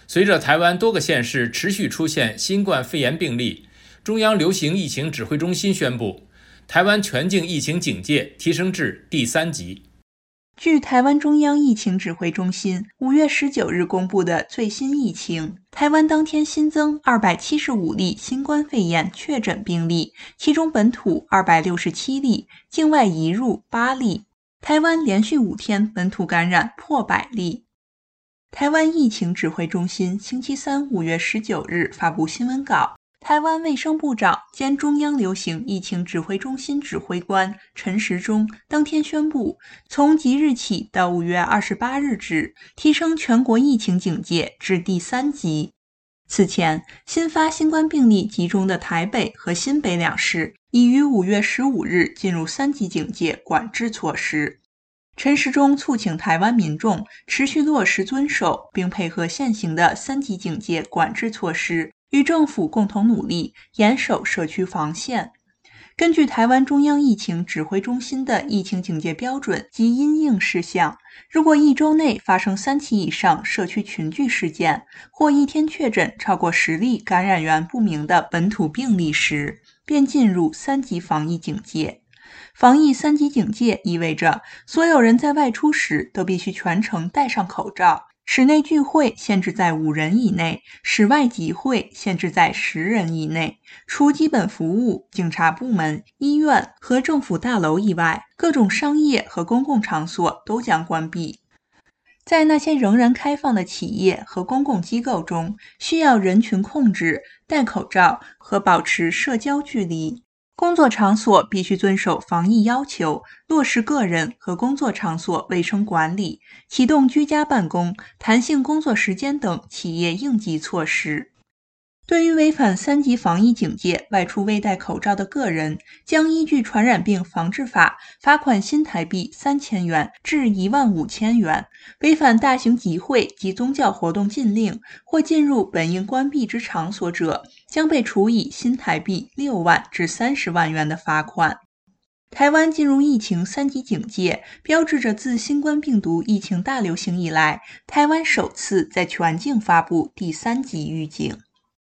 随着台湾多个县市持续出现新冠肺炎病例，中央流行疫情指挥中心宣布，台湾全境疫情警戒提升至第3级。 据台湾中央疫情指挥中心5月19日公布的最新疫情，台湾当天新增275例新冠肺炎确诊病例，其中本土267例，境外移入8例。台湾连续5天本土感染破100例。台湾疫情指挥中心星期三5月19日发布新闻稿，台湾卫生部长兼中央流行疫情指挥中心指挥官陈时中当天宣布，从即日起到5月28日止，提升全国疫情警戒至第3级。此前，新发新冠病例集中的台北和新北2市已于5月15日进入3级警戒管制措施。陈时中促请台湾民众持续落实遵守，并配合现行的3级警戒管制措施，与政府共同努力，严守社区防线。根据台湾中央疫情指挥中心的疫情警戒标准及因应事项，如果1周内发生3起以上社区群聚事件，或一天确诊超过10例感染源不明的本土病例时，便进入3级防疫警戒。防疫3级警戒意味着所有人在外出时都必须全程戴上口罩，室内聚会限制在5人以内，室外集会限制在10人以内。除基本服务、警察部门、医院和政府大楼以外，各种商业和公共场所都将关闭。在那些仍然开放的企业和公共机构中，需要人群控制、戴口罩和保持社交距离。工作场所必须遵守防疫要求，落实个人和工作场所卫生管理，启动居家办公、弹性工作时间等企业应急措施。对于违反3级防疫警戒外出未戴口罩的个人，将依据《传染病防治法》罚款新台币3000元至15000元；违反大型集会及宗教活动禁令或进入本应关闭之场所者，将被处以新台币6万至30万元的罚款。台湾进入疫情3级警戒，标志着自新冠病毒疫情大流行以来，台湾首次在全境发布第3级预警。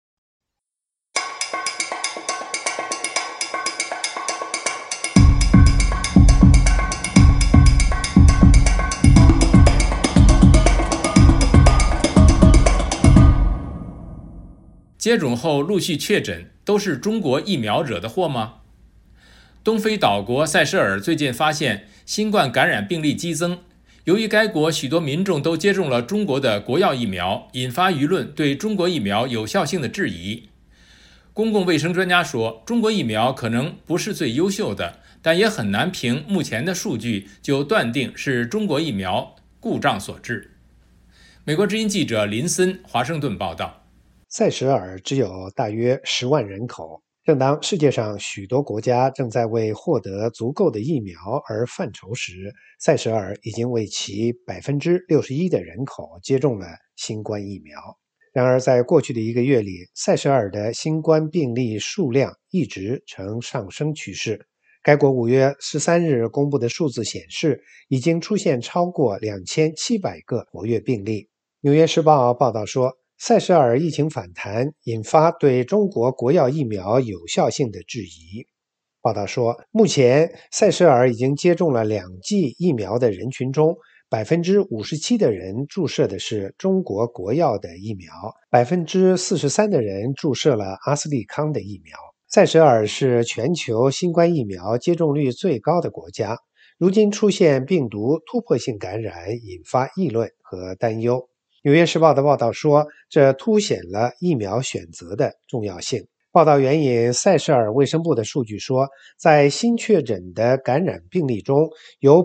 接种后陆续确诊都是中国疫苗惹的祸吗？东非岛国塞舌尔最近发现新冠感染病例激增，由于该国许多民众都接种了中国的国药疫苗，引发舆论对中国疫苗有效性的质疑。公共卫生专家说，中国疫苗可能不是最优秀的，但也很难凭目前的数据就断定是中国疫苗故障所致。美国之音记者林森华盛顿报道。 塞舌尔只有大约10万人口，正当世界上许多国家正在为获得足够的疫苗而犯愁时，塞舌尔已经为其61%的人口接种了新冠疫苗。然而，在过去的1个月里，塞舌尔的新冠病例数量一直呈上升趋势。该国5月13日公布的数字显示，已经出现超过2700个活跃病例。纽约时报报道说，塞舌尔疫情反弹引发对中国国药疫苗有效性的质疑。报道说，目前塞舌尔已经接种了2剂疫苗的人群中，57%的人注射的是中国国药的疫苗，43%的人注射了阿斯利康的疫苗。塞舌尔是全球新冠疫苗接种率最高的国家，如今出现病毒突破性感染，引发议论和担忧。纽约时报的报道说，这凸显了疫苗选择的重要性。报道援引塞舌尔卫生部的数据说，在新确诊的感染病例中，有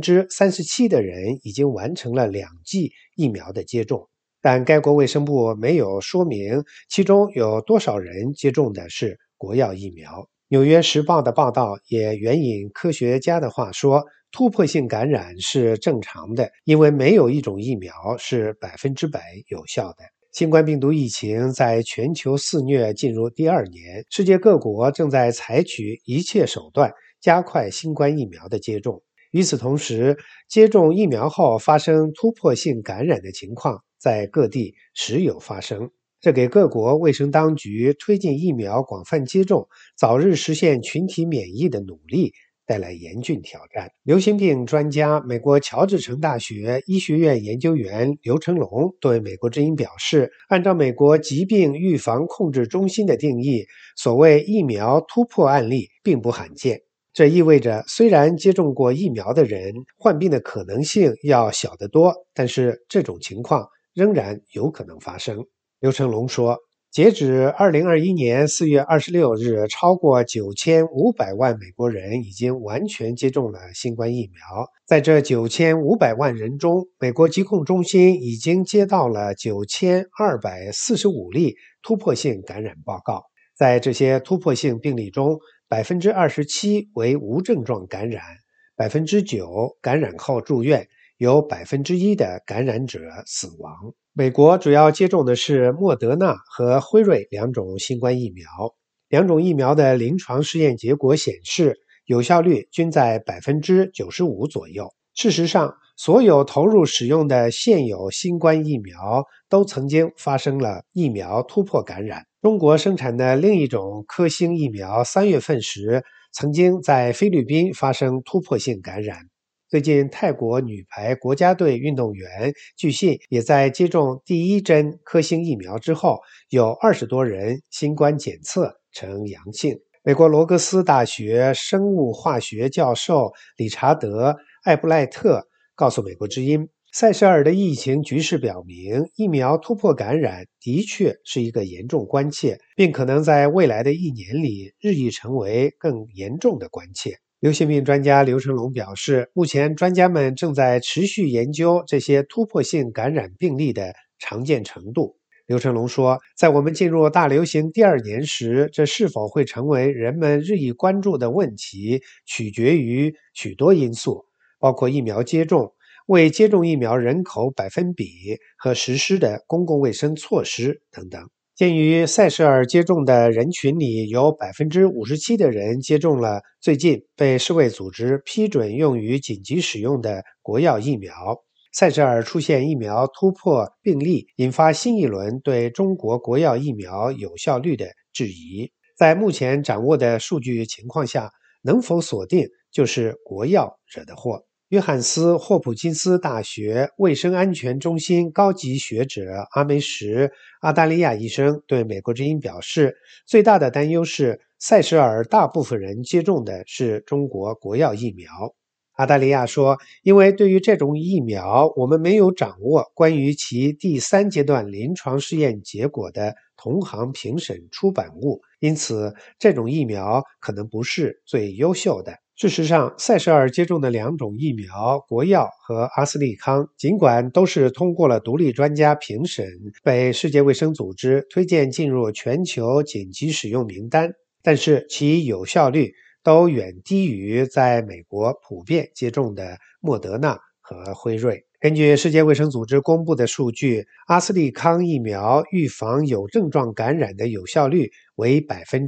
37%的人已经完成了2剂疫苗的接种，但该国卫生部没有说明其中有多少人接种的是国药疫苗。纽约时报的报道也援引科学家的话说，突破性感染是正常的，因为没有一种疫苗是100%有效的。新冠病毒疫情在全球肆虐进入第2年，世界各国正在采取一切手段加快新冠疫苗的接种。与此同时，接种疫苗后发生突破性感染的情况在各地时有发生，这给各国卫生当局推进疫苗广泛接种、早日实现群体免疫的努力带来严峻挑战。流行病专家、美国乔治城大学医学院研究员刘成龙对美国之音表示，按照美国疾病预防控制中心的定义，所谓疫苗突破案例并不罕见。这意味着，虽然接种过疫苗的人患病的可能性要小得多，但是这种情况仍然有可能发生。刘成龙说，截止2021年4月26日，超过9500万美国人已经完全接种了新冠疫苗。在这9500万人中，美国疾控中心已经接到了9245例突破性感染报告。在这些突破性病例中，27%为无症状感染， 9% 感染后住院，有 1% 的感染者死亡。美国主要接种的是莫德纳和辉瑞两种新冠疫苗，两种疫苗的临床试验结果显示，有效率均在 95% 左右。事实上，所有投入使用的现有新冠疫苗都曾经发生了疫苗突破感染。中国生产的另一种科兴疫苗3月份时曾经在菲律宾发生突破性感染。最近，泰国女排国家队运动员据信也在接种第一针科兴疫苗之后，有20多人新冠检测呈阳性。美国罗格斯大学生物化学教授理查德·艾布赖特告诉美国之音，塞舌尔的疫情局势表明，疫苗突破感染的确是一个严重关切，并可能在未来的1年里日益成为更严重的关切。流行病专家刘成龙表示，目前专家们正在持续研究这些突破性感染病例的常见程度。刘成龙说，在我们进入大流行第2年时，这是否会成为人们日益关注的问题，取决于许多因素，包括疫苗接种、未接种疫苗人口百分比和实施的公共卫生措施等等。鉴于塞舌尔接种的人群里有 57% 的人接种了最近被世卫组织批准用于紧急使用的国药疫苗，塞舌尔出现疫苗突破病例，引发新一轮对中国国药疫苗有效率的质疑。在目前掌握的数据情况下，能否锁定就是国药惹的祸。约翰斯·霍普金斯大学卫生安全中心高级学者阿梅什·阿达利亚医生对美国之音表示，最大的担忧是塞舌尔大部分人接种的是中国国药疫苗。阿达利亚说，因为对于这种疫苗，我们没有掌握关于其第3阶段临床试验结果的同行评审出版物，因此这种疫苗可能不是最优秀的。事实上，塞舌尔接种的2种疫苗，国药和阿斯利康，尽管都是通过了独立专家评审，被世界卫生组织推荐进入全球紧急使用名单，但是其有效率都远低于在美国普遍接种的莫德纳和辉瑞。根据世界卫生组织公布的数据，阿斯利康疫苗预防有症状感染的有效率为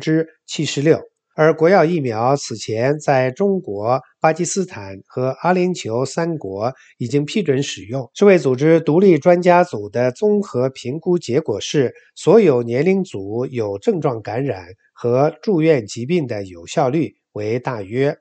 76%。而国药疫苗此前在中国、巴基斯坦和阿联酋3国已经批准使用。世卫组织独立专家组的综合评估结果是，所有年龄组有症状感染和住院疾病的有效率为大约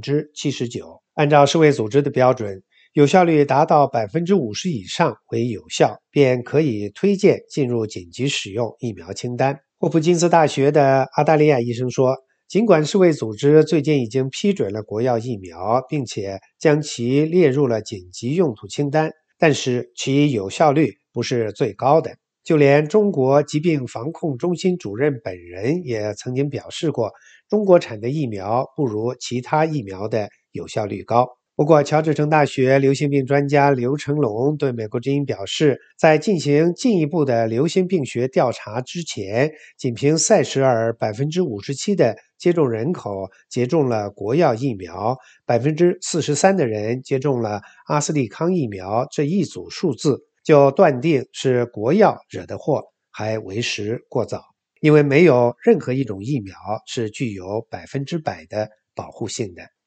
79%。按照世卫组织的标准，有效率达到 50% 以上为有效，便可以推荐进入紧急使用疫苗清单。霍普金斯大学的阿达利亚医生说，尽管世卫组织最近已经批准了国药疫苗，并且将其列入了紧急用途清单，但是其有效率不是最高的。就连中国疾病防控中心主任本人也曾经表示过，中国产的疫苗不如其他疫苗的有效率高。不过，乔治城大学流行病专家刘成龙对美国之音表示，在进行进一步的流行病学调查之前，仅凭塞舌尔 57% 的接种人口接种了国药疫苗， 43% 的人接种了阿斯利康疫苗这一组数字，就断定是国药惹的祸，还为时过早。因为没有任何一种疫苗是具有100%的保护性的。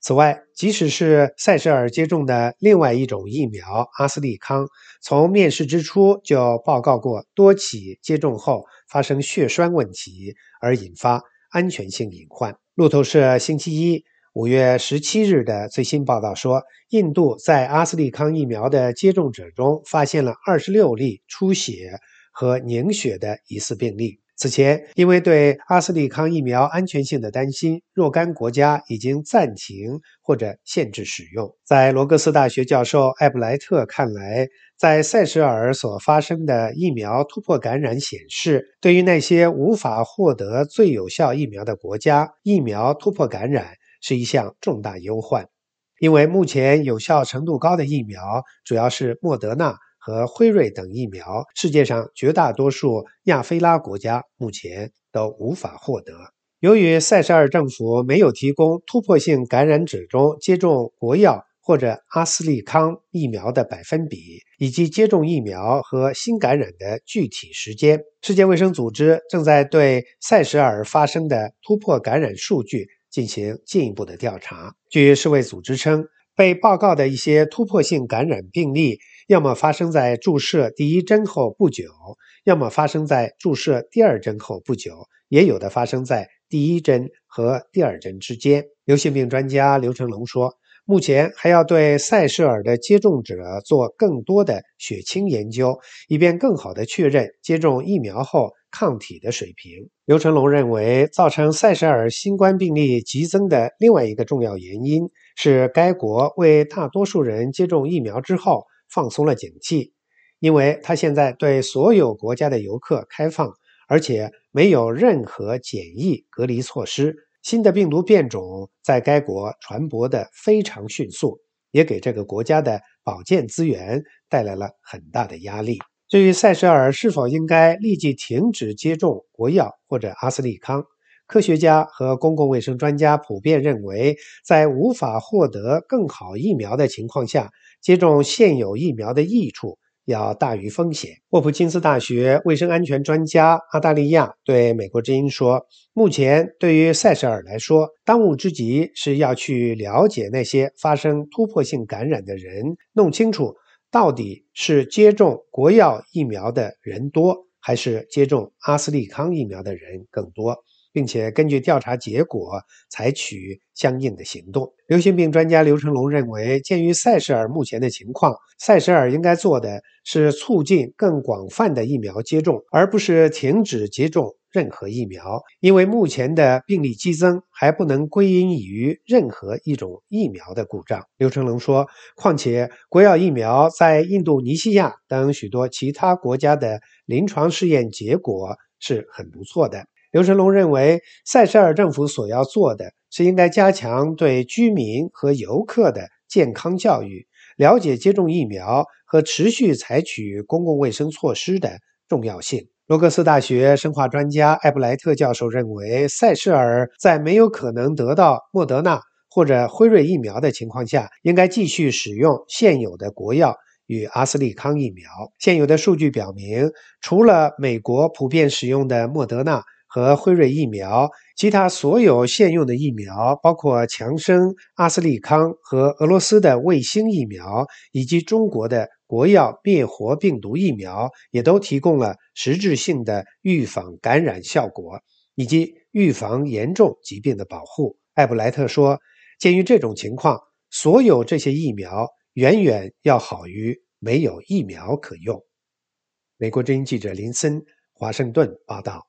此外，即使是塞舌尔接种的另外一种疫苗阿斯利康，从面世之初就报告过多起接种后发生血栓问题，而引发安全性隐患。路透社星期一5月17日的最新报道说，印度在阿斯利康疫苗的接种者中发现了26例出血和凝血的疑似病例。此前，因为对阿斯利康疫苗安全性的担心，若干国家已经暂停或者限制使用。在罗格斯大学教授艾布莱特看来，在塞舌尔所发生的疫苗突破感染显示，对于那些无法获得最有效疫苗的国家，疫苗突破感染是一项重大忧患。因为目前有效程度高的疫苗主要是莫德纳和辉瑞等疫苗，世界上绝大多数亚非拉国家目前都无法获得。由于塞舌尔政府没有提供突破性感染者中接种国药或者阿斯利康疫苗的百分比，以及接种疫苗和新感染的具体时间，世界卫生组织正在对塞舌尔发生的突破感染数据进行进一步的调查。据世卫组织称，被报告的一些突破性感染病例要么发生在注射第一针后不久，要么发生在注射第二针后不久，也有的发生在第一针和第二针之间。流行病专家刘成龙说，目前还要对塞舌尔的接种者做更多的血清研究，以便更好地确认接种疫苗后抗体的水平。刘成龙认为，造成塞舌尔新冠病例急增的另外一个重要原因是该国为大多数人接种疫苗之后放松了警惕，因为它现在对所有国家的游客开放，而且没有任何检疫隔离措施。新的病毒变种在该国传播得非常迅速，也给这个国家的保健资源带来了很大的压力。至于塞舌尔是否应该立即停止接种国药或者阿斯利康，科学家和公共卫生专家普遍认为，在无法获得更好疫苗的情况下，接种现有疫苗的益处要大于风险。霍普金斯大学卫生安全专家阿达利亚对美国之音说，目前对于塞舌尔来说，当务之急是要去了解那些发生突破性感染的人，弄清楚到底是接种国药疫苗的人多，还是接种阿斯利康疫苗的人更多，并且根据调查结果采取相应的行动。流行病专家刘成龙认为，鉴于塞舌尔目前的情况，塞舌尔应该做的是促进更广泛的疫苗接种，而不是停止接种任何疫苗，因为目前的病例激增还不能归因于任何一种疫苗的故障。刘成龙说，况且国药疫苗在印度尼西亚等许多其他国家的临床试验结果是很不错的。刘成龙认为，塞舌尔政府所要做的是应该加强对居民和游客的健康教育，了解接种疫苗和持续采取公共卫生措施的重要性。罗格斯大学生化专家艾布莱特教授认为，塞舌尔在没有可能得到莫德纳或者辉瑞疫苗的情况下，应该继续使用现有的国药与阿斯利康疫苗。现有的数据表明，除了美国普遍使用的莫德纳和辉瑞疫苗，其他所有现用的疫苗，包括强生、阿斯利康和俄罗斯的卫星疫苗，以及中国的国药灭活病毒疫苗，也都提供了实质性的预防感染效果，以及预防严重疾病的保护。艾布莱特说，鉴于这种情况，所有这些疫苗远远要好于没有疫苗可用。美国之音记者林森，华盛顿报道。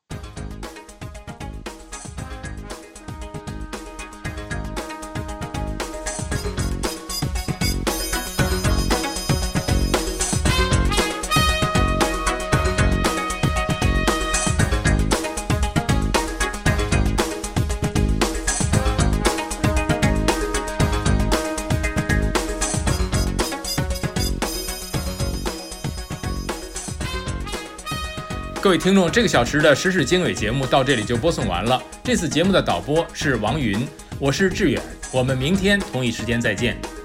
各位听众，这个小时的时事经纬节目到这里就播送完了。这次节目的导播是王云，我是志远，我们明天同一时间再见。